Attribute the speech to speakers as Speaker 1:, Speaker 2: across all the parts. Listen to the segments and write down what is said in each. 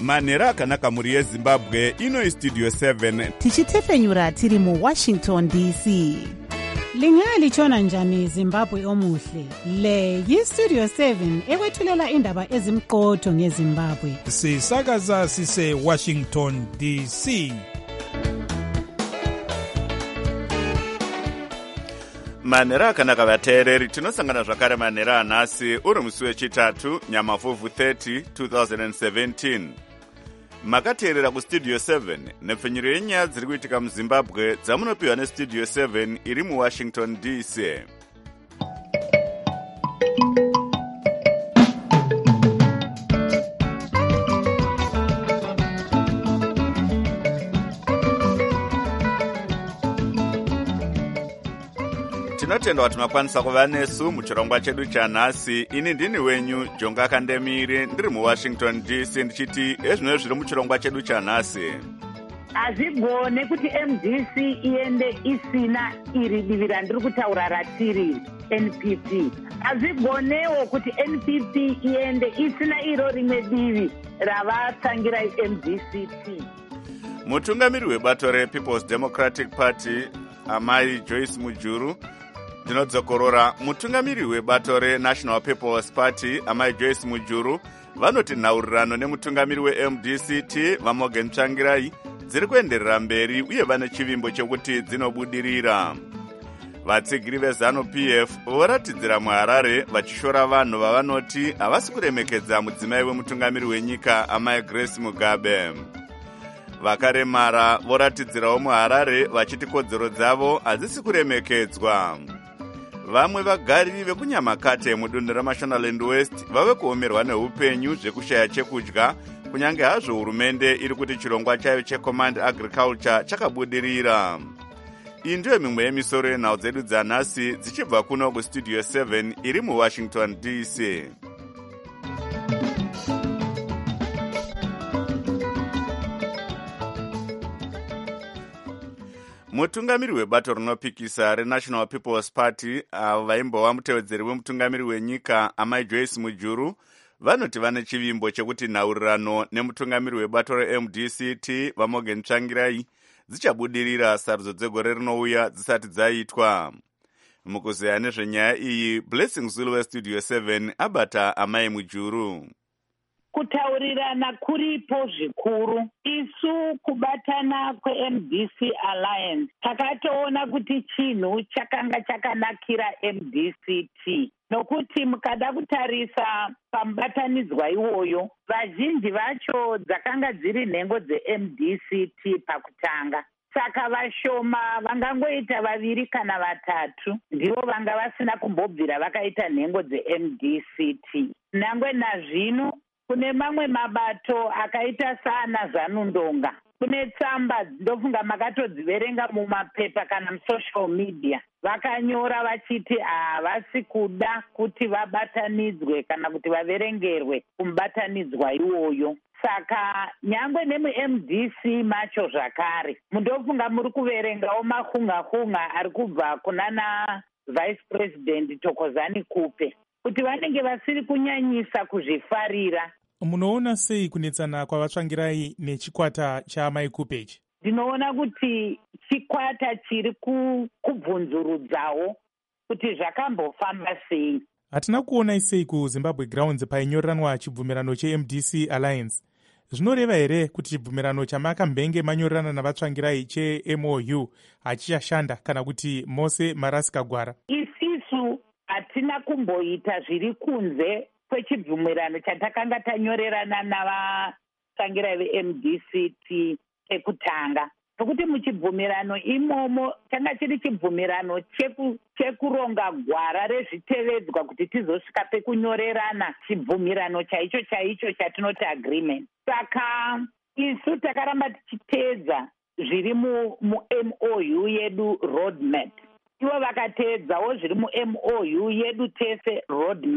Speaker 1: manhero akanaka mhuri yezimbabwe. Ino Studio 7
Speaker 2: tichitefenyura tiri muWashington DC. Lingalitshona njani Zimbabwe omuhle? Le yiStudio 7 ekwethulela indaba ezimqotho ngeZimbabwe.
Speaker 3: Sisakaza sise Washington DC.
Speaker 1: manhero akanaka vateereri, tinosangana zvakare manhero anhasi uri musi wechitatu nyamavhuvhu 30 2017. Makateerera kuStudio 7 nepfenyuro yenyaya dziri kuitika muZimbabwe dzamunopiwa neStudio 7 iri muWashington DC. Tinotenda kuti makwanisa kuva nesu muchirongwa chedu chanhasi. Ini ndini wenyu Jonga Kandemire, ndiri muWashington DC, ndichiti ezvino zviri muchirongwa chedu chanhasi.
Speaker 4: Hazvigone kuti MDC iende isina iri divi randiri kutaura ratiri NPP. Hazvigonewo kuti NPP iende isina iro rimwe divi ravatsangira MDCT.
Speaker 1: Mutungamiri webato rePeople's Democratic Party amai Joyce Mujuru. Ndinodzokorora. Mutungamiri webato reNational People's Party amai Joyce Mujuru vanoti nhaurirano nemutungamiri weMDCT vaMorgan Tsvangirai dziri kuenderera mberi uye vane chivimbo chekuti dzinobudirira. Vatsigiri veZanu PF voratidzira muHarare vachishora vanhu vavanoti havasi kuremekedza mudzimai wemutungamiri wenyika amai Grace Mugabe. Vakaremara voratidzirawo muHarare vachiti kodzero dzavo hadzisi kuremekedzwa. Vamwe vagari vekunyamakate mudunhu raMashonaland West vave kuomerwa neupenyu zvekushaya chekudya, kunyange hazvo hurumende iri kuti chirongwa chayo cheCommand Agriculture chakabudirira. Iyi ndiyo mimwe yemisoro yenhau dzedu dzanhasi dzichibva kuno kuStudio 7 iri muWashington DC. Mutungamiri webato rinopikisa reNational People's Party vaimbova mutevedzeri wemutungamiri wenyika amai Joyce Mujuru vanoti vane chivimbo chekuti nhaurirano nemutungamiri webato reMDCT vaMorgan Tsvangirai dzichabudirira sarudzo dzegore rinouya dzisati dzaitwa. Mukuzeya nezvenyaya iyi, Blessing Zulu weStudio 7 abata amai Mujuru.
Speaker 4: Kutaurirana kuripo zvikuru. Isu kubatana kweMDC Alliance takatoona kuti chinhu chakanga chakanakira MDCT, nokuti mukada kutarisa pamubatanidzwa iwoyo vazhinji vacho dzakanga dziri nhengo dzeMDCT pakutanga. Saka vashoma vangangoita vaviri kana vatatu ndivo vanga vasina kumbobvira vakaita nhengo dzeMDCT. Nangwe nazvino kune mamwe mabato akaita sana Zanu Ndonga. Kune tsamba ndofunga makatodziverenga mumapepa kana musocial media. Vakanyora vachiti havasi kuda kuti vabatanidzwe kana kuti vaverengerwe kumubatanidzwa iwoyo. Saka nyangwe nemuMDC macho zvakare mundofunga muri kuverengawo mahunga ari kubva kunana Vice President Thokozani Kupe kuti vanenge vasiri kunyanyisa kuzvifarira.
Speaker 3: Munoona sei kunetsana kwavatsvangirai nechikwata chaamai Kupe ichi?
Speaker 4: Ndinoona kuti chikwata chiri kubvunzurudzawo kuti zvakambofamba sei.
Speaker 3: Hatina kuona sei kuZimbabwe Grounds painyoreranwa chibvumirano cheMDC Alliance. Zvinoreva here kuti chibvumirano chamakambenge manyorerana navatsvangirai cheMOU hachichashanda kana kuti mose marasikagwara?
Speaker 4: Isisu hatina kumboita zviri kunze kwechibvumirano chatakanga tanyorerana navatsvangirai veMDCT chekutanga. Nokuti muchibvumirano imomo changa chiri chibvumirano chekuronga gwara rezvitevedzwa kuti tizosvika pekunyorerana chibvumirano chaicho chatinoti agreement. Saka isu takaramba tichiteedza zviri muMOU yedu roadmap. Ivo vakateedzawo zviri muMOU yedu tese roadmap.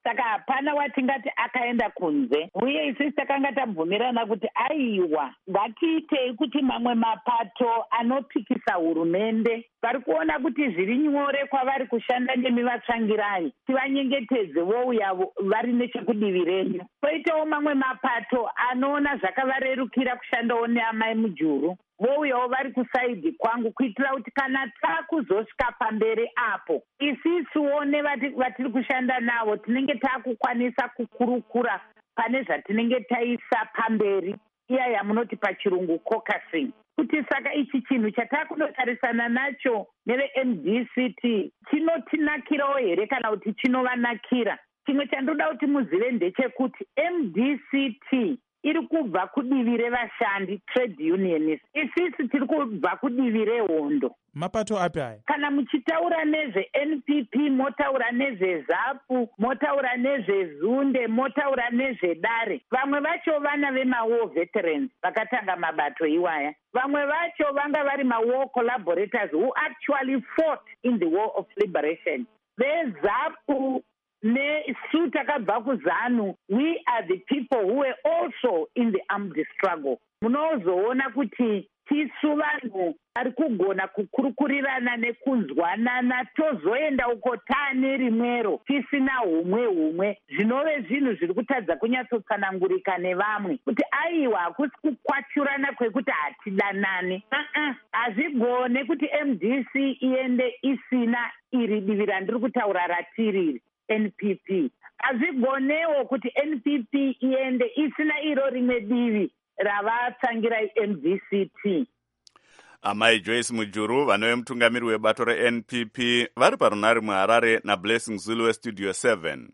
Speaker 4: saka hapana watingati akaenda kunze. Uye isusu takanga tabvumirana kuti aiwa, ngatiitei kuti mamwe mapato anopikisa hurumende vari kuona kuti zviri nyore kwavari kushanda nemivatsvangirai, tivanyengetedze vouya vari nechekudivi renyu. Poitawo mamwe mapato anoona zvakavarerukira kushandawo neamai Mujuru, vouyawo vari kusaidhi kwangu, kuitira kuti kana takuzosvika pamberi apo isisuwo nevatiri kushanda navo tinenge takukwanisa kukurukura pane zvatinenge taisa pamberi, iya yamunoti pachirungu caucusing. Kuti saka ichi chinhu chatakunotarisana nacho neve-MDCT chinotinakirawo here kana kuti chinovanakira. Chimwe chandoda kuti muzive ndechekuti MDCT iri kubva kudivi revashandi, trade unions. Isisi tiri kubva kudivi rehondo.
Speaker 3: Mapato api aya? Kana
Speaker 4: muchitaura nezve-NPP, motaura nezve-ZAPU, motaura nezve-ZUNDE, motaura nezve-DARE. Vamwe vacho vana vema-war veterans vakatanga mabato iwaya. Vamwe vacho vanga vari ma-war collaborators who actually fought in the war of liberation. VeZAPU nesu takabva kuZANU, we are the people who were also in the armed struggle. Munozoona kuti tisu vanhu vari kugona kukurukurirana nekunzwanana, tozoenda uko taane rimwero tisina humwe zvinove zvinhu zviri kutadza kunyatsotsanangurika nevamwe kuti aiwa hakusi kukwachurana kwekuti hatidanane. Hazvigone kuti MDC iende isina iri divi randiri kutaura ratiriri NPP. Hazvigonewo kuti NPP iende isina iro rimwe divi ravatsangira MDCT.
Speaker 1: Amai Joyce Mujuru, vanove mutungamiri webato reNPP, vari parunare muHarare naBlessing Zulu weStudio 7.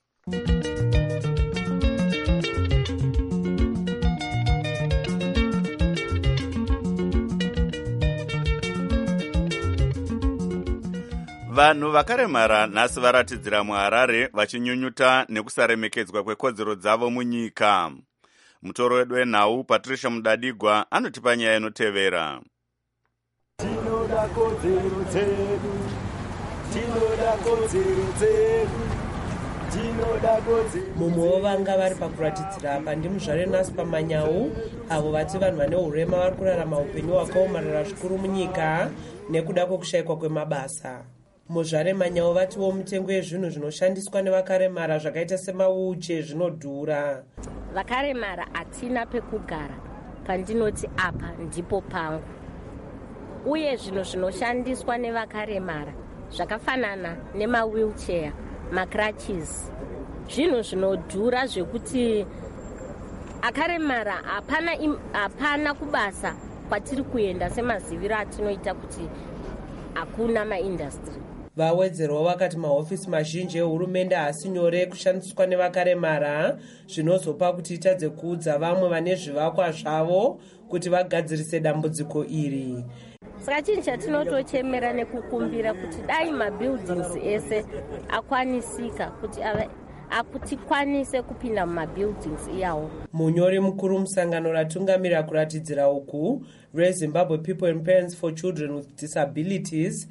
Speaker 1: Vanhu vakaremara nhasi varatidzira muHarare vachinyunyuta nekusaremekedzwa kwekodzero dzavo munyika. Mutoro wedu wenhau Patricia Mudadigwa anotipa nyaya inotevera.
Speaker 5: Tinoda kodzero dzedu, tinoda kodzero dzedu, tinoda kodzero. Mumwe vanga vari pakuratidzira apa ndimuzvare nhasi pamanyau, avo vati vanhu vane urema vari kurarama upenyu hwakaomarara zvikuru munyika nekuda kwekushayikwa kwemabasa. Muzvare manyau vatiwo mitengo yezvinhu zvinoshandiswa nevakaremara zvakaita semauche zvinodhura.
Speaker 6: Vakaremara hatina pekugara, pandinoti apa ndipo pangu. Uye zvinhu zvinoshandiswa nevakaremara zvakafanana nema-wheelchair, ma-crutches, zvinhu zvinodhura zvekuti akaremara hapana kubasa kwatiri kuenda semaziviro atinoita kuti hakuna maindastry.
Speaker 5: Vawedzerwa vakati mahofisi mazhinji ehurumende haasi nyore kushandiswa nevakaremara, zvinozopa kuti itadze kuudza vamwe vane zvivakwa zvavo kuti vagadzirise dambudziko iri.
Speaker 6: Saka chinhu chatinotochemera nekukumbira kuti dai mabuildings ese akwanisika kuti tikwanise kupinda mumabuildings iyawo.
Speaker 5: Munyori mukuru musangano ratungamirira kuratidzira uku reZimbabwe People and Parents for Children with Disabilities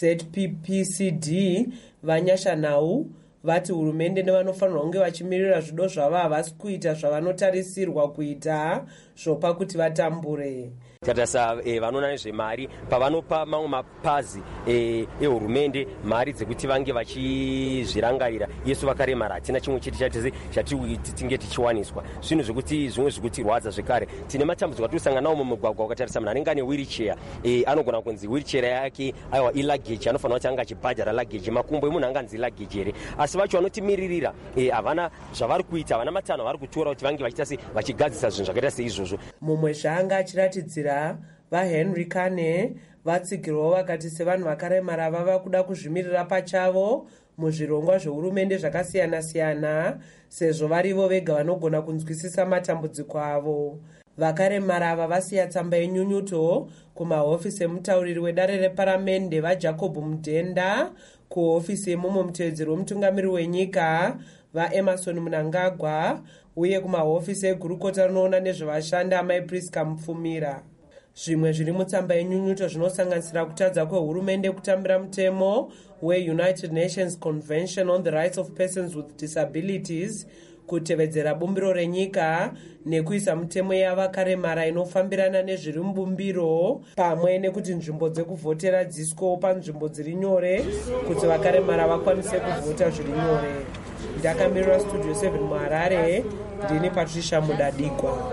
Speaker 5: ZPPCD Vanyasha Nau vati hurumende nevanofanirwa kunge vachimirira zvido zvavo havasi kuita zvavanotarisirwa kuita zvopa kuti vatambure.
Speaker 7: Tarisa vanoona nezvemari pavanopa mamwe mapazi ehurumende mari dzekuti vange vachizvirangarira yesu vakaremara hatina chimwe chete chatinge tichiwaniswa. Zvinhu zvekuti zvimwe zvekutirwadza zvekare tine matambudziko atinosangana nawo mumugwagwa ukatarisa munhu anenge ane wheelchair anogona kunzi wheelchair yake aiwa ilageji anofanira kuti anga achibhadhara lageji makumbo emunhu anganzi lageji here asi vacho vanotimiririra havana zvavari kuita havana matanho vari kutora kuti vange vachiita vachigadzisa zvinhu zvakaita seizvozvo.
Speaker 5: Mumwe zvaanga achiratidzira vaHenry Kane vatsigirwawo vakati sevanhu vakaremara vava kuda kuzvimirira pachavo muzvirongwa zvehurumende zvakasiyana-siyana sezvo varivo vega vanogona kunzwisisa matambudziko avo. Vakaremara ava vasiya tsamba yenyunyuto kumahofisi emutauriri wedare reparamende vaJacob Mudhenda, kuhofisi yemumo mutevedzeri wemutungamiri wenyika vaEmerson Mnangagwa uye kumahofisi egurukota rinoona nezvevashandi amai Priska Mupfumira. Zvimwe zviri mutsamba yenyunyuto zvinosanganisira kutadza kwehurumende kutambira mutemo weUnited Nations Convention on the Rights of Persons with Disabilities, kutevedzera bumbiro renyika nekuisa mutemo yavakaremara inofambirana nezviri mubumbiro, pamwe nekuti nzvimbo dzekuvhotera dzisiswewo panzvimbo dziri nyore kuti vakaremara vakwanise kuvhota zviri nyore. Ndakamirira Studio 7 muHarare, ndini Patricia Mudadikwa.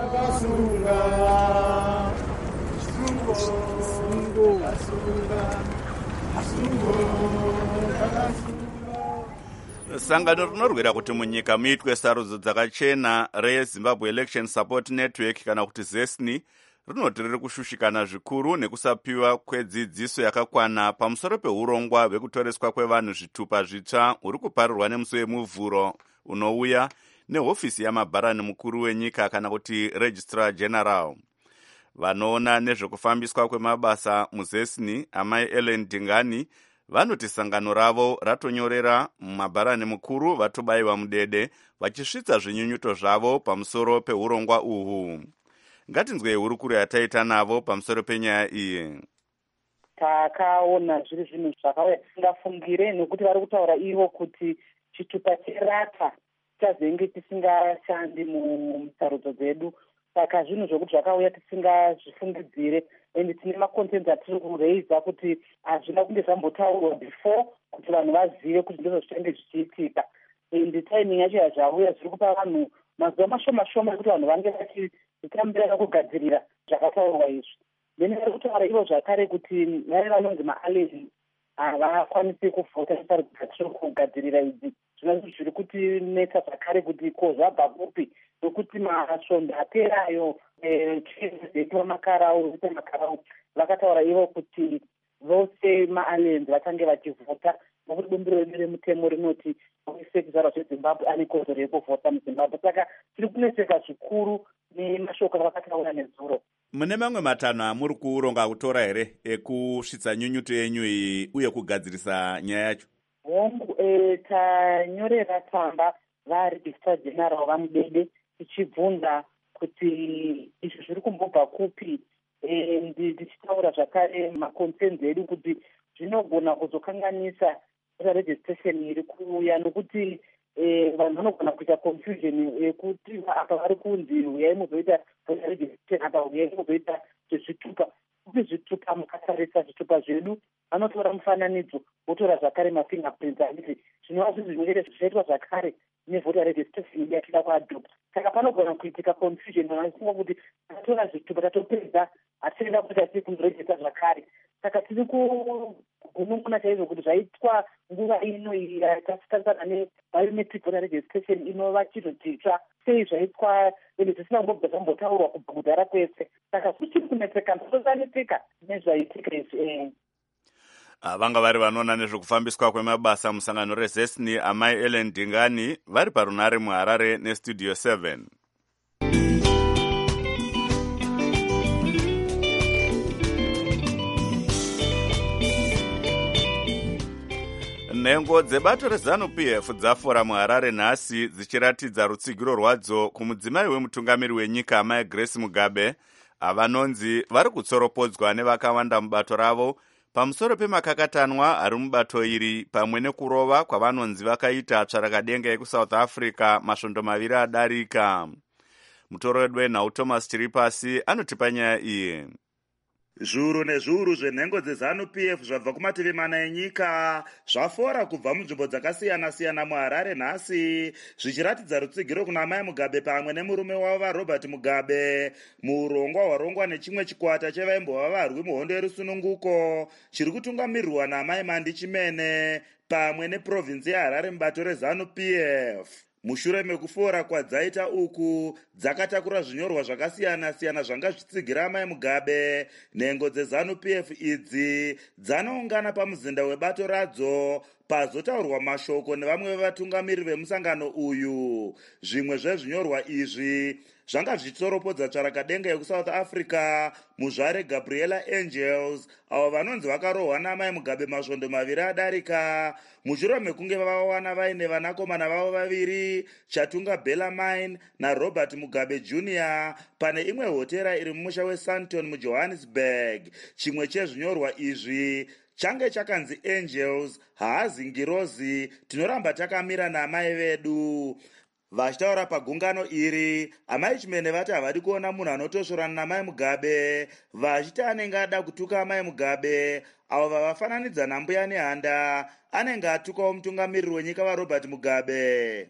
Speaker 1: Sangano rinorwira kuti munyika muitwe sarudzo dzakachena reZimbabwe Election Support Network kana kuti ZESNI rinoti riri kushushikana zvikuru nekusapiwa kwedzidziso yakakwana pamusoro peurongwa hwekutoreswa kwevanhu zvitupa zvitsva huri kuparirwa nemusi wemuvhuro unouya nehofisi yamabharani mukuru wenyika kana kuti Registrar General. Vanoona nezvekufambiswa kwemabasa muZESNI, amai Ellen Dingani, vanoti sangano ravo ratonyorera mabharani mukuru vatobayiwa mudede vachisvitsa zvinyunyuto zvavo pamusoro peurongwa uhu. Ngatinzwei hurukuru yataita navo pamusoro penyaya iyi.
Speaker 4: Takaona zviri zvinhu zvakauya tisingafungire, nekuti vari kutaura ivo kuti chitupa cherata chazenge tisingashandi musarudzo dzedu. Saka zvinhu zvokuti zvakauya tisingazvifungidzire, ende tine makontenzi atiri kureiza kuti hazvina kunge zvambotaurwa before kuti vanhu vazive kuti ndizvo zvichange zvichiitika. Ende timing yacho yazvauya zviri kupa vanhu mazuva mashoma ekuti vanhu vange vachitambira kugadzirira zvakataurwa izvi. Then vari kutaura ivo zvakare kuti vave vanonzi maaleni havakwanisi kuvhota sarudzo dzatiri kugadzirira idzi. Zvinazvo zviri kutinetsa zvakare kuti ko zvabva kupi, nokuti masvondo aperayo chezetu vamakarau vakataura ivo kuti vose maalens vachange vachivhota, nokuti bumbiro redu remutemo rinoti wese kuzvarwa zveZimbabwe ane kodzero yekuvhota muZimbabwe. Saka tiri kunetseka zvikuru nemashoko avakataura nezuro.
Speaker 1: Mune mamwe matanho amuri kuronga kutora here ekusvitsa nyunyuto yenyu iyi uye kugadzirisa nyaya yacho?
Speaker 4: Hongu, tanyorera tsamba vaRegistrar General vamudede tichibvunza kuti izvi zviri kumbobva kupi, ndichitaura zvakare maconcerns edu kuti zvinogona kuzokanganisa registration iri kuuya, nokuti vanhu vanogona kuita confusion yekuti apa vari kunzi uyai muzoita registration, apa uyai muzoita zvezvitupa. Kuti zvitupa mukatarisa zvitupa zvedu vanotora mufananidzo votora zvakare mafingerprints anditi zvinova zvinhu zvinenge zvichaitwa zvakare nevhota registration yatida kuadopta. Saka panogona kuitika confusion, vanofunga kuti tatora zvitupa tatopedza hatienda kuita sei kuzorejista zvakare. Saka tiri kugunun'una chaizvo kuti zvaitwa nguva ino yatatarisana nebiometric voter registration inova chinhu chitsva sei zvaitwa ende zvisina kumbobva zvambotaurwa kubva kudhara kwese. Saka kuchiri kunetseka ndosanetseka nezvaitika izvi.
Speaker 1: Vanga vari vanoona nezvekufambiswa kwemabasa musangano reZESNI, amai Ellen Dingani, vari parunare muHarare neStudio 7. Nhengo dzebato reZANU-PF dzafora muHarare nhasi dzichiratidza rutsigiro rwadzo kumudzimai wemutungamiri wenyika amai Grace Mugabe, avanonzi vari kutsoropodzwa nevakawanda mubato ravo pamusoro pemakakatanwa ari mubato iri, pamwe nekurova kwavanonzi vakaita tsvarakadenga yekuSouth Africa masvondo maviri adarika. Mutoro wedu wenhau Thomas Chiripasi anotipa nyaya iyi.
Speaker 8: Zviuru nezviuru zvenhengo dzeZANU-PF zvabva kumativi mana enyika zvafora kubva munzvimbo dzakasiyana-siyana muHarare nhasi, zvichiratidza rutsigiro kuna mai Mugabe pamwe nemurume wavo vaRobert Mugabe muurongwa hwarongwa nechimwe chikwata chevaimbova varwi muhondo yerusununguko chiri kutungamirirwa namai Mandi Chimene pamwe neprovinsi yeHarare mubato reZANU-PF. Mushure mekufora kwadzaita uku, dzakatakura zvinyorwa zvakasiyana-siyana zvanga zvichitsigira amai Mugabe. Nhengo dzeZANU-PF idzi dzanoungana pamuzinda webato radzo pazotaurwa mashoko nevamwe vevatungamiri vemusangano uyu. Zvimwe zvezvinyorwa izvi zvanga zvichitoropodza tsvarakadenga yekusouth africa muzvare Gabriela Angels avo vanonzi vakarohwa naamai Mugabe masvondo maviri adarika mushure mekunge vavawana vaine vanakomana vavo vaviri Chatunga Bellarmine naRobert Mugabe Jr. pane imwe hotera iri mumusha weSandton muJohannesburg. Chimwe chezvinyorwa izvi change chakanzi Angels haazingirozi tinoramba takamira naamai vedu. Vachitaura pagungano iri, amai Chimene vati havadi kuona munhu anotosvorana naamai Mugabe, vachiti anenge ada kutuka amai Mugabe avo vavafananidza nambuya nehanda anenge atukawo mutungamiriri wenyika vaRobert Mugabe.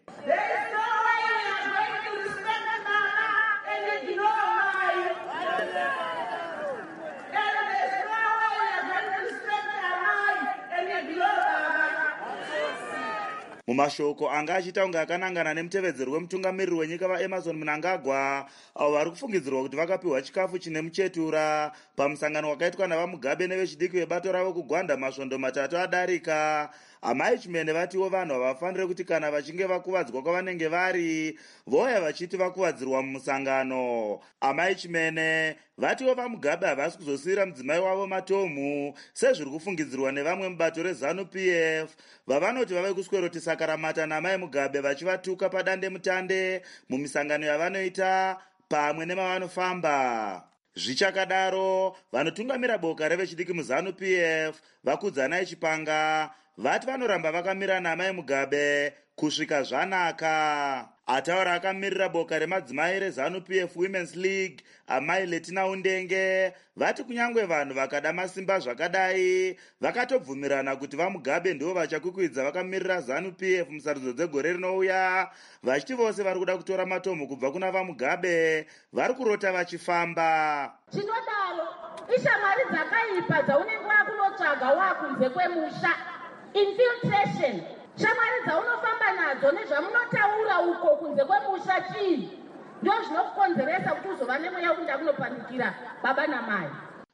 Speaker 8: Mumashoko anga achita kunge akanangana nemutevedzeri wemutungamiriri wenyika vaEmmerson Mnangagwa avo vari kufungidzirwa kuti vakapiwa chikafu chine muchetura pamusangano wakaitwa navaMugabe nevechidiki vebato ravo kuGwanda masvondo matatu adarika. Amai Chimene vatiwo vanhu havafaniri kuti kana vachinge vakuvadzwa kwavanenge vari voya vachiti vakuvadzirwa mumusangano. Amai Chimene vatiwo vaMugabe havasi kuzosiyira mudzimai wavo Matomu sezviri kufungidzirwa nevamwe mubato reZANU-PF vavanoti vave kuswerotisa karamata naamai Mugabe vachivatuka padande mutande mumisangano yavanoita pamwe nemavanofamba. Zvichakadaro, vanotungamira boka revechidiki muZANU-PF vakudzanai Chipanga vati vanoramba vakamira naamai Mugabe kusvika zvanaka. Ataura akamirira boka remadzimai reZANU-PF Women's League amai Letina Undenge vati kunyangwe vanhu vakada masimba zvakadai vakatobvumirana kuti vaMugabe ndivo vachakukwidza vakamirira ZANU-PF musarudzo dzegore rinouya, vachiti vose vari kuda kutora matomu kubva kuna vaMugabe vari kurota vachifamba.
Speaker 9: Chinodaro ishamwari dzakaipa dzaunenge wakunotsvaga wakunze kwemusha, infiltration. Shamwari dzaunofamba nadzo nezvamunotaura uko kunze kwemusha chii ndio zvinokukonzeresa kuti uzova nemweya wekuti kunopanikira baba namai.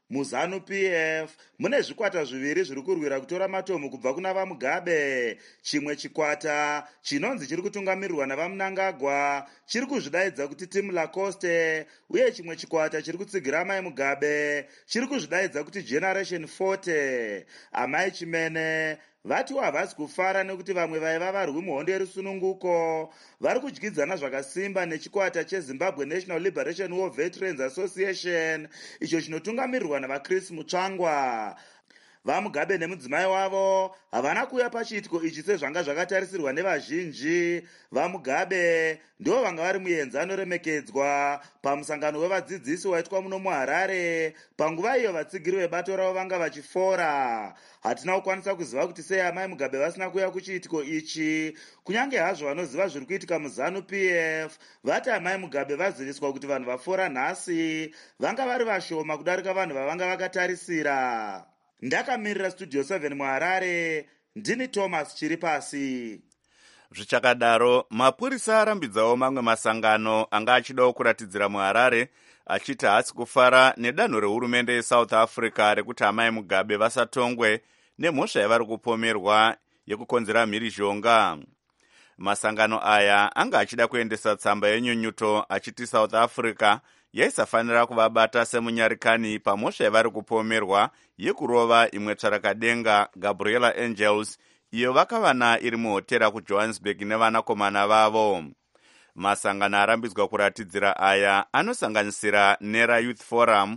Speaker 8: MuZANU-PF mune zvikwata zviviri zviri kurwira kutora matomu kubva kuna vaMugabe. Chimwe chikwata chinonzi chiri kutungamirirwa navaMnangagwa chiri kuzvidaidza kuti Team Lacoste, uye chimwe chikwata chiri kutsigira amai Mugabe chiri kuzvidaidza kuti Generation 40. Amai Chimene vatiwo havasi kufara nekuti vamwe vaiva varwi muhondo yerusununguko vari kudyidzana zvakasimba nechikwata cheZimbabwe National Liberation War Veterans Association icho chinotungamirirwa navaChris Mutsvangwa. VaMugabe nemudzimai wavo havana kuuya pachiitiko ichi sezvanga zvakatarisirwa nevazhinji. VaMugabe ndivo vanga vari muenzano remekedzwa pamusangano wevadzidzisi waitwa muno muHarare. Panguva iyo vatsigiri vebato ravo vanga vachifora. Hatina kukwanisa kuziva kuti sei amai Mugabe vasina kuuya kuchiitiko ichi, kunyange hazvo vanoziva zviri kuitika muZANU-PF vati amai Mugabe vaziviswa kuti vanhu vafora nhasi vanga vari vashoma kudarika vanhu vavanga vakatarisira. Ndakamirira Studio 7 muHarare, ndini Thomas Chiripasi.
Speaker 1: Zvichakadaro, mapurisa arambidzawo mamwe masangano anga achidawo kuratidzira muHarare achiti haasi kufara nedanho rehurumende yeSouth Africa rekuti amai Mugabe vasatongwe nemhosva yavari kupomerwa yekukonzera mhirizhonga. Masangano aya anga achida kuendesa tsamba yenyunyuto achiti South Africa yaisafanira kuvabata semunyarikani pamhosva yavari kupomerwa yekurova imwe tsvarakadenga Gabriela Angels iyo vakavana iri muhotera kuJohannesburg nevanakomana vavo. Masangano arambidzwa kuratidzira aya anosanganisira Nera Youth Forum,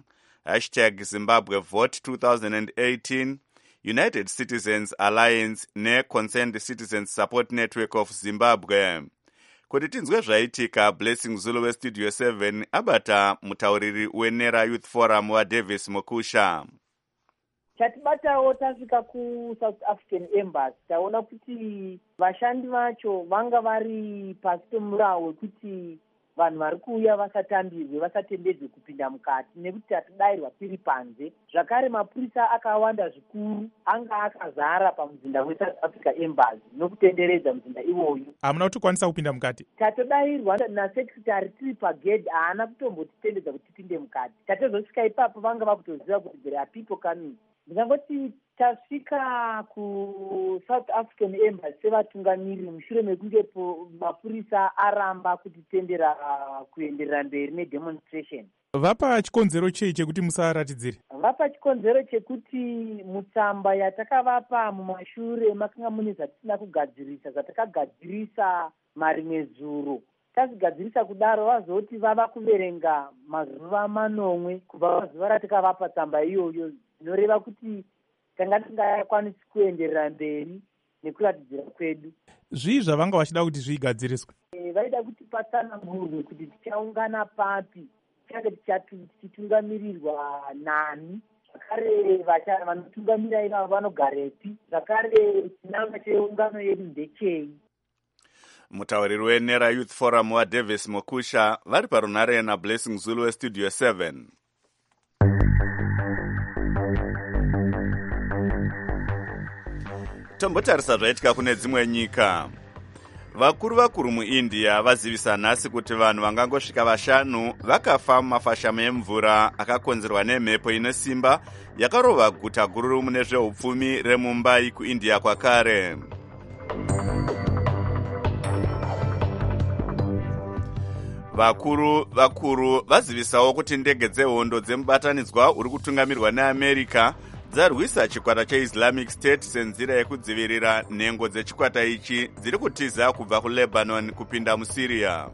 Speaker 1: #Zimbabwe Vote 2018, United Citizens Alliance neConcerned Citizens Support Network of Zimbabwe. Kuti tinzwe zvaitika, Blessing Zulu weStudio 7 abata mutauriri weNera Youth Forum waDavis Mukusha.
Speaker 10: Chatibatawo tasvika kuSouth African Embassy taona kuti vashandi vacho vanga vari pasi pemurawo wekuti vanhu vari kuuya vasatambirwe, vasatendedzwe kupinda mukati nekuti tatidairwa tiri panze. Zvakare mapurisa akawanda zvikuru anga akazara pamuzinda weSouth Africa Embassy nokutenderedza muzinda iwoyu.
Speaker 3: Hamuna kutikwanisa kupinda mukati?
Speaker 10: Tatodairwa nasekretari tiri pagedhi haana kutombotitendedza kuti tipinde mukati. Tatozosvika ipapo vanga vakutoziva kuti there are people coming. Ndingangoti tasvika kuSouth African Embassy sevatungamiriri mushure mekunge mapurisa aramba kutitendera kuenderera mberi nedemonstration.
Speaker 3: Vapa chikonzero chei chekuti musaratidzire?
Speaker 10: Vapa chikonzero chekuti mutsamba yatakavapa mumashure makanga mune zvatisina kugadzirisa, zvatakagadzirisa marimwe zuro. Tazigadzirisa kudaro vazoti vava kuverenga mazuva 9 kubva pazuva ratakavapa tsamba iyoyo, zvinoreva kuti tanga tisingakwanisi kuenderera mberi nekuratidzira kwedu.
Speaker 3: Zvii zvavanga vachida kuti zvigadziriswe?
Speaker 10: Vaida kuti patsanangurwe kuti tichaungana papi, tichange tichitungamirirwa nani, zvakare vanotungamira ivavo vanogarepi, zvakare chinangwa cheungano yedu ndechei.
Speaker 1: Mutauriri weNera Youth Forum waDavis Mokusha vari parunare naBlessing Zulu weStudio 7. Tombotarisa zvaitika kune dzimwe nyika. Vakuru muIndia vazivisa nhasi kuti vanhu vangangosvika 5 vakafa mumafashamo emvura akakonzerwa nemhepo ine simba yakarova guta guru mune zveupfumi reMumbai kuIndia kwakare. Vakuru vazivisawo kuti ndege dzehondo dzemubatanidzwa uri kutungamirwa neAmerica dzarwisa chikwata cheIslamic State senzira yekudzivirira nhengo dzechikwata ichi dziri kutiza kubva kuLebanon kupinda muSyria.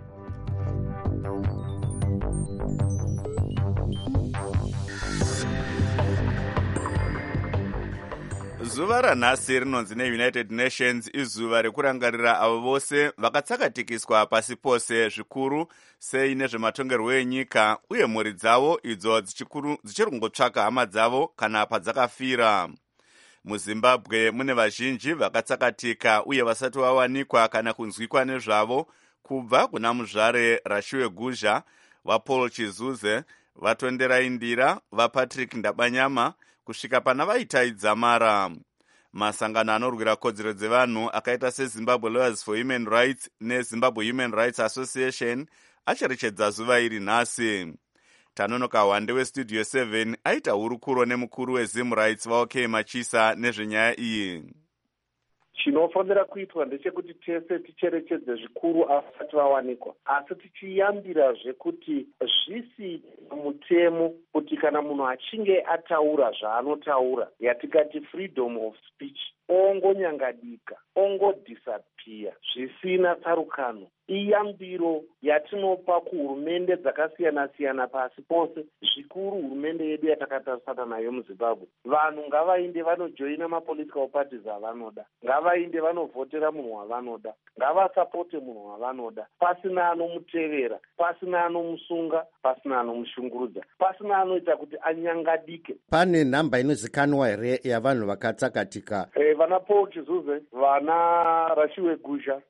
Speaker 1: Zuva ranhasi rinonzi neUnited Nations izuva rekurangarira avo vose vakatsakatikiswa pasi pose, zvikuru sei nezvematongerwo enyika uye mhuri dzavo idzo dzichiri kungotsvaka hama dzavo kana padzakafira. MuZimbabwe mune vazhinji vakatsakatika uye vasati vawanikwa kana kunzwikwa nezvavo, kubva kuna muzvare Rashiwe Guzha, vaPaul Chizuze, vaTonderai Ndira, vaPatrick Ndabanyama kusvika pana Vaitai Dzamara. Masangano anorwira kodzero dzevanhu akaita seZimbabwe Lawyers for Human Rights neZimbabwe Human Rights Association acherechedza zuva iri nhasi. Tanonoka Wande weStudio 7 aita hurukuro nemukuru weZimRights vaOK Machisa nezvenyaya iyi.
Speaker 11: Chinofanira kuitwa ndechekuti tese ticherechedze zvikuru asati vawanikwa, asi tichiyambirazve kuti zvisi mutemo kuti kana munhu achinge ataura zvaanotaura, yatikati freedom of speech, ongonyangadika, ongodisappear zvisina tsarukano. Iyambiro yatinopa kuhurumende dzakasiyana-siyana pasi pose, zvikuru hurumende yedu yatakatarisana nayo muZimbabwe. Vanhu ngavainde vanojoina mapolitical parties avanoda, ngavainde vanovhotera munhu wavanoda, ngavasapote munhu wavanoda, pasina anomutevera, pasina anomusunga, pasina anomushungurudza, pasina anoita kuti anyangadike.
Speaker 12: Pane nhamba inozikanwa here yavanhu vakatsakatika?
Speaker 11: Vana Paul Chizuze, vana Rashiwe Guzha,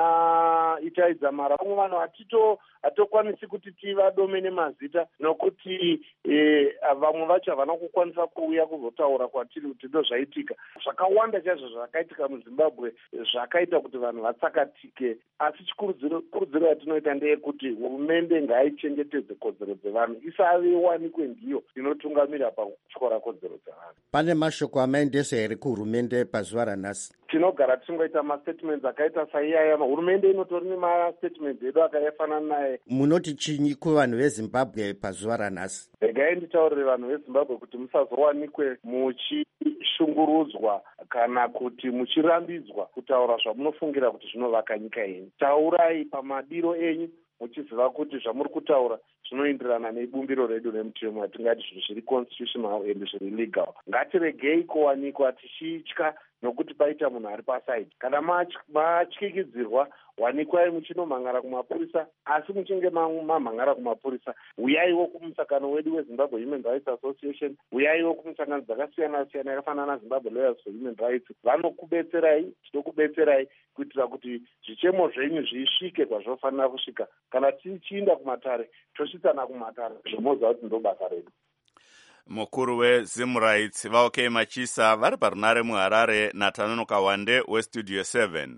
Speaker 11: vana Itai Dzamara, vamwe vanhu hatokwanisi kuti tivadomene mazita nokuti vamwe vacho havana kukwanisa kuuya kuzotaura kwatiri kuti ndozvaitika. Zvakawanda chaizvo zvakaitika muZimbabwe zvakaita kuti vanhu vatsakatike, asi kurudziro yatinoita ndeyekuti hurumende ngaichengetedze kodzero dzevanhu, isave wanikwe ndiyo inotungamira pakutyora kodzero dzevanhu.
Speaker 12: Pane mashoko amaendesa here kuhurumende pazuva ranhasi?
Speaker 11: Tinogara tisingoita mastatements akaita saiyaya. Hurumende inotori nemastatements edu akafanana naye.
Speaker 12: Munoti chinyi kuvanhu veZimbabwe pazuva ranhasi?
Speaker 11: Regai nditaurire vanhu veZimbabwe kuti musazowanikwe muchishungurudzwa kana kuti muchirambidzwa kutaura zvamunofungira kuti zvinovaka nyika yenyu. Taurai pamadiro enyu muchiziva kuti zvamuri kutaura zvinoenderana nebumbiro redu remutemo yatingati zvinhu zviri constitutional and zviri legal. Ngatiregei kuwanikwa tichitya nokuti paita munhu ari pasaidi. Kana matyikidzirwa, wanikwai muchinomhangara kumapurisa, asi muchinge mamhangara kumapurisa, uyaiwo kumusangano wedu weZimbabwe Human Rights Association, uyaiwo kumusangano dzakasiyana-siyana yakafanana naZimbabwe Lawyers for Human Rights. Vanokubetserai, tinokubetserai kuitira kuti zvichemo zvenyu zvisvike kwazvofanira kusvika. Kana tichiinda kumatare, tosvitsana kumatare, zvomoziva kuti ndo basa redu.
Speaker 1: Mukuru weZimRights vaOK Machisa vari parunare muHarare naTanonoka Wande weStudio 7.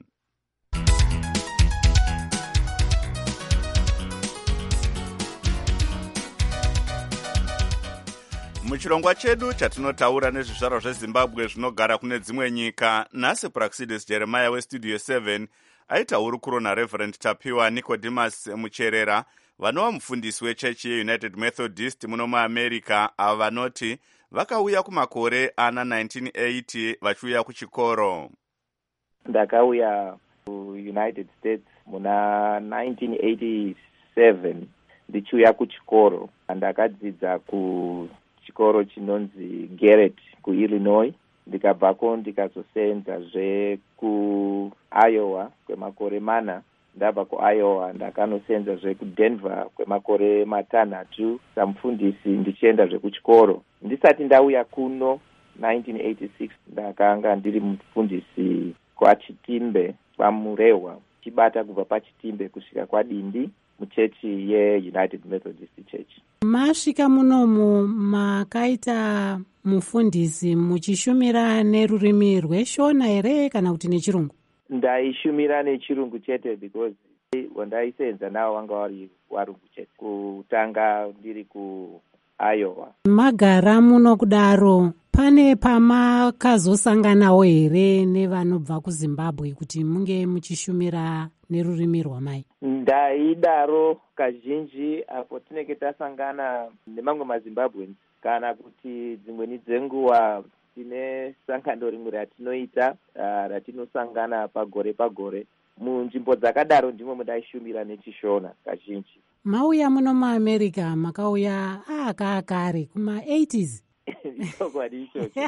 Speaker 1: muchirongwa chedu chatinotaura nezvizvarwa zvezimbabwe zvinogara kune dzimwe nyika. Nhasi Praxidis Jeremiah westudio 7 aita hurukuro naReverend Tapiwa Nicodemus Mucherera, vanova mufundisi wechechi yeUnited Methodist muno muamerica, ava vanoti vakauya kumakore ana 1980 vachiuya kuchikoro.
Speaker 13: Ndakauya kuUnited States muna 1987 ndichiuya kuchikoro. Ndakadzidza kuchikoro chinonzi Garrett kuIllinois. Ndikabvako ndikazosenzazve kuIowa kwemakore mana. Ndabva kuIowa ndakanosenzazve kuDenver kwemakore matanhatu samufundisi ndichiendazve kuchikoro. Ndisati ndauya kuno 1986 ndakanga ndiri mufundisi kwaChitimbe kwaMurehwa, chibata kubva paChitimbe kusvika kwaDindi muchechi yeUnited Methodist Church.
Speaker 2: Masvika munomu makaita mufundisi muchishumira nerurimi rweShona here kana kuti nechirungu?
Speaker 13: Ndaishumira nechirungu chete because wandaisenza navo vanga vari varungu chete. Kutanga ndiri kuIowa.
Speaker 2: Magara muno kudaro, pane pamakazosanganawo here nevanobva kuZimbabwe kuti munge muchishumira nerurimi rwamai?
Speaker 13: Ndaidaro kazhinji apo tinenge tasangana nemamwe maZimbabweans, kana kuti dzimweni dzenguva tine sangano rimwe ratinoita ratinosangana pagore. Munzvimbo dzakadaro ndimo mundaishumira nechishona kazhinji.
Speaker 2: Mauya muno muAmerica makauya akakare kuma80s.
Speaker 13: Ichokwadi ichocho.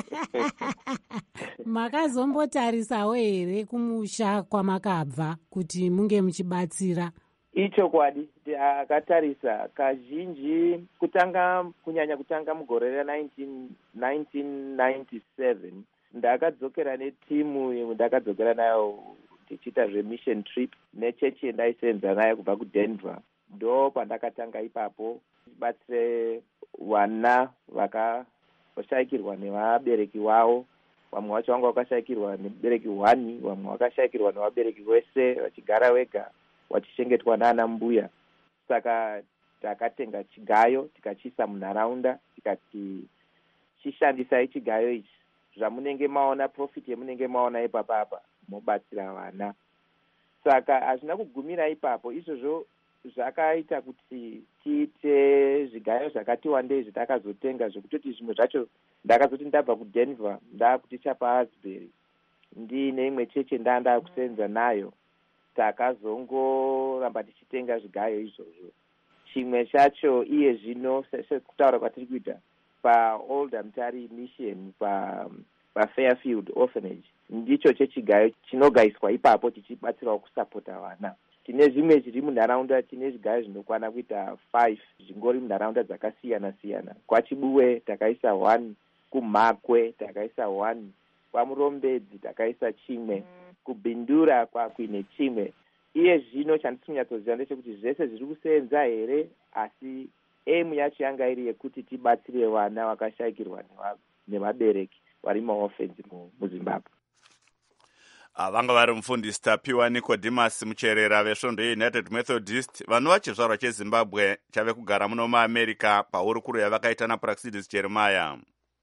Speaker 2: Makazombotarisawo here kumusha kwamakabva kuti munge muchibatsira?
Speaker 13: Ichokwadi akatarisa kazhinji kunyanya kutanga mugore ra1997 ndakadzokera netimu ndakadzokera nayo tichiita zvemission trip nechechi yendaisenza nayo kubva kuDenver. Ndo pandakatanga ipapo tibatsire vana vakashayikirwa nevabereki vavo. Vamwe vacho vanga vakashayikirwa nemubereki 1, vamwe vakashayikirwa nevabereki vese, vachigara vega vachichengetwa naana mbuya. Saka takatenga chigayo tikachiisa munharaunda tikati chishandisai chigayo ichi, zvamunenge maona, profit yemunenge maona ipapapa mobatsira vana. Saka hazvina kugumira ipapo. Izvozvo zvakaita kuti tiite zvigayo zvakati wandei zvatakazotenga, zvekutoti zvimwe zvacho ndakazoti ndabva kuDenver ndakuticha paAsbury ndiine imwe cheche ndakusenza nayo, takazongoramba tichitenga zvigayo izvozvo. Chimwe chacho iye zvino sekutaura kwatiri kuita paOldham Tari Mission paFairfield Orphanage ndicho chechigayo chinogayiswa ipapo tichibatsirawo kusapota vana. Tine zvimwe zviri munharaunda, tine zvigayo zvinokwana kuita 5 zvingori munharaunda dzakasiyana-siyana. KwaChibuwe takaisa 1, kuMhakwe takaisa 1, kwaMurombedzi takaisa chimwe, kuBhindura kwakuine chimwe. Iye zvino chandisimunyatsoziva ndechekuti zvese zviri kusenza here, asi emu yacho yanga iri yekuti tibatsire vana vakashayikirwa nevabereki vari maofenzi muZimbabwe.
Speaker 1: Vanga vari mufundisi Tapiwa Nicodemus Mucherera vesvondo yeUnited Methodist vanova chizvarwa cheZimbabwe chave kugara muno muAmerica pahurukuro yavakaita naPraxidis Jeremiah.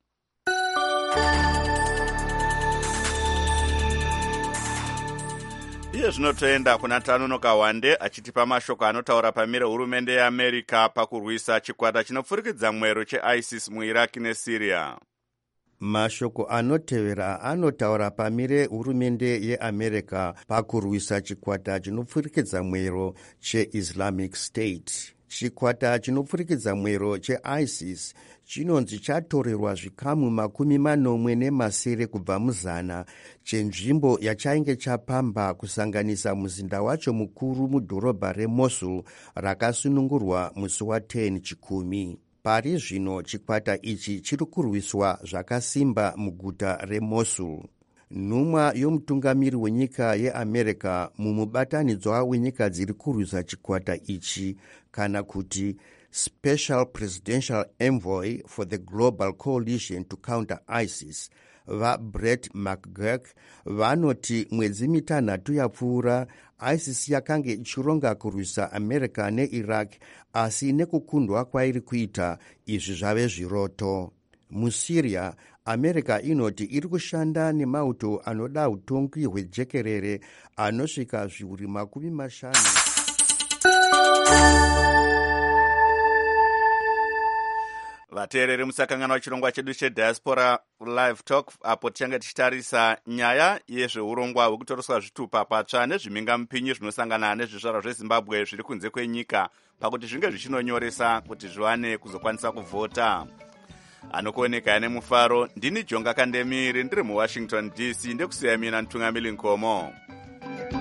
Speaker 1: Iye zvinotoenda kuna Tanonoka Wande achitipa mashoko anotaura pamire hurumende yeAmerica pakurwisa chikwata chinopfurikidza mwero cheISIS muIraq neSyria.
Speaker 12: Mashoko anotevera anotaura pamire hurumende yeAmerica pakurwisa chikwata chinopfurikidza mwero cheIslamic State. Chikwata chinopfurikidza mwero cheISIS chinonzi chatorerwa zvikamu 40 kubva muzana chenzvimbo yachainge chapamba kusanganisa muzinda wacho mukuru mudhorobha reMosul rakasunungurwa musi wa10 chikumi. Pari zvino chikwata ichi chiri kurwiswa zvakasimba muguta reMosul. Nhumwa yomutungamiri wenyika yeAmerica mumubatanidzwa wenyika dziri kurwisa chikwata ichi, kana kuti Special Presidential Envoy for the Global Coalition to Counter ISIS, vaBrett McGurk, vanoti mwedzi 3 yapfuura ISIS yakanga ichironga kurwisa America neIraq, asi nekukundwa kwairi kuita izvi zvave zviroto. musyria america inoti iri kushanda nemauto anoda utongi hwejekerere anosvika zviuru 50.
Speaker 1: vateereri musakangana wachirongwa chedu chediaspora live talk, apo tichange tichitarisa nyaya yezveurongwa hwekutoroswa zvitupa patsva nezvimingamupinyi zvinosangana nezvizvarwa zvezimbabwe zviri kunze kwenyika pakuti zvinge zvichinonyoresa kuti zviwane kuzokwanisa kuvhota. Anokuoneka ane mufaro, ndini Jonga Kandemiri, ndiri muWashington DC, ndekusiya mina Ntungamili Nkomo.